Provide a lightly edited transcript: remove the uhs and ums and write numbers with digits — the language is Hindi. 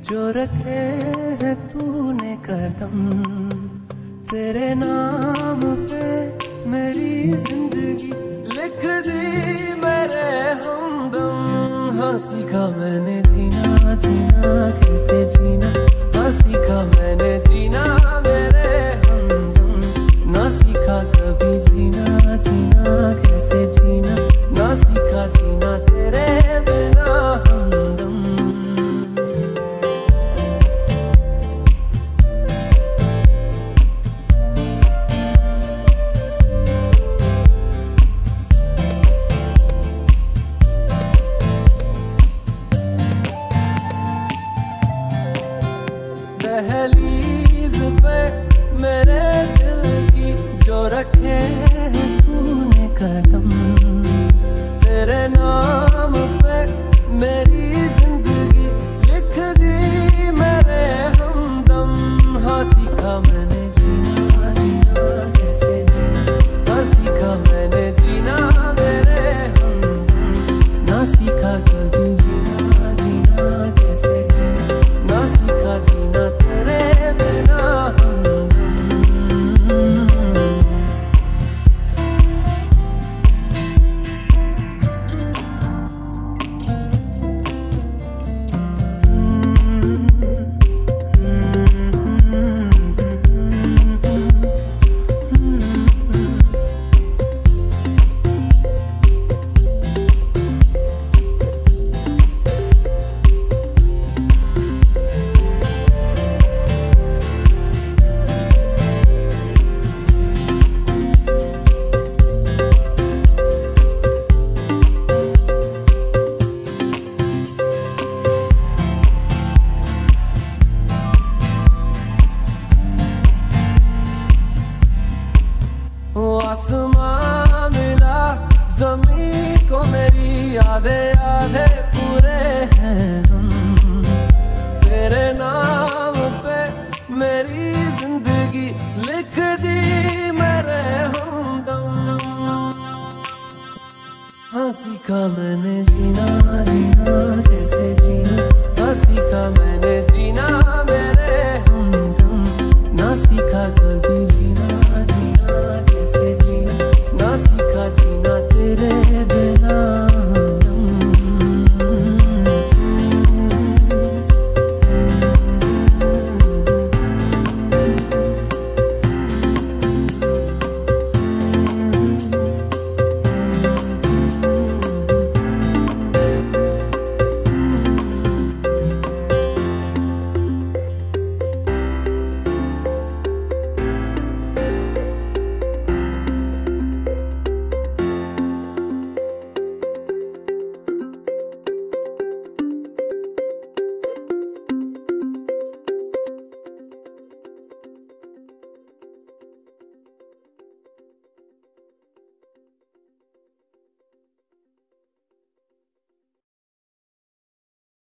जो रखे है तूने कदम, तेरे नाम पे मेरी जिंदगी लिख दी मेरे हमदम। हाँ सीखा मैंने जीना जीना कैसे जीना, हाँ सीखा मैंने जीना मेरे हमदम। ना सीखा कभी जीना जीना कैसे जीना, ना सीखा जीना तेरे बिना हमदम। दहलीज पे मेरे दिल की जो रखे है तूने कदम, तेरे नाम पे मेरी जिंदगी लिख दी मेरे हमदम। हाँ सीखा मैंने जीना जीना कैसे जीना, हाँ सीखा मैंने जीना मेरे हमदम। ना सीखा कभी जीना जीना कैसे जीना, ना सीखा जीना तेरे बिना हमदम। आसमां मिला ज़मीं को मेरी आधे आधे पूरे हैं हम, तेरे नाम पे मेरी जिंदगी लिख दी मेरे हमदम। हाँ सीखा मैंने जीना